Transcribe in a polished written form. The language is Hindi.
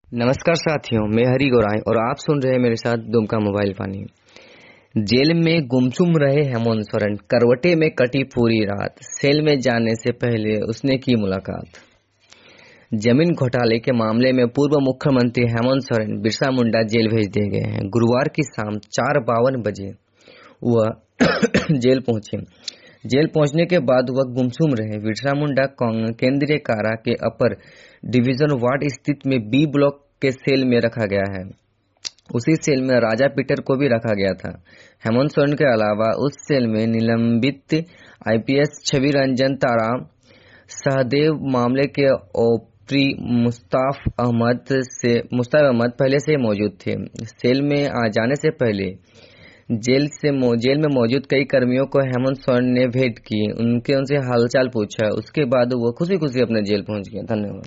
नमस्कार साथियों, मैं हरी गोराई और आप सुन रहे हैं मेरे साथ दुमका मोबाइल पानी। जेल में गुमसुम रहे हेमंत सोरेन, करवटे में कटी पूरी रात। सेल में जाने से पहले उसने की मुलाकात। जमीन घोटाले के मामले में पूर्व मुख्यमंत्री हेमंत सोरेन बिरसा मुंडा जेल भेज दिए गए हैं। गुरुवार की शाम 4:52 बजे वह जेल पहुंचे। जेल पहुंचने के बाद वह गुमसुम रहे। बिरसा मुंडा केंद्रीय कारा के अपर डिवीजन वार्ड स्थित में बी ब्लॉक के सेल में रखा गया है। उसी सेल में राजा पीटर को भी रखा गया था। हेमंत सोरेन के अलावा उस सेल में निलंबित आईपीएस छवि रंजन तारा सहदेव मामले के ओपरी मुस्ताफ अहमद पहले से मौजूद थे। सेल में आ जाने से पहले जेल में मौजूद कई कर्मियों को हेमंत सोरेन ने भेंट की, उनसे हालचाल पूछा। उसके बाद वो खुशी खुशी अपने जेल पहुंच गए। धन्यवाद।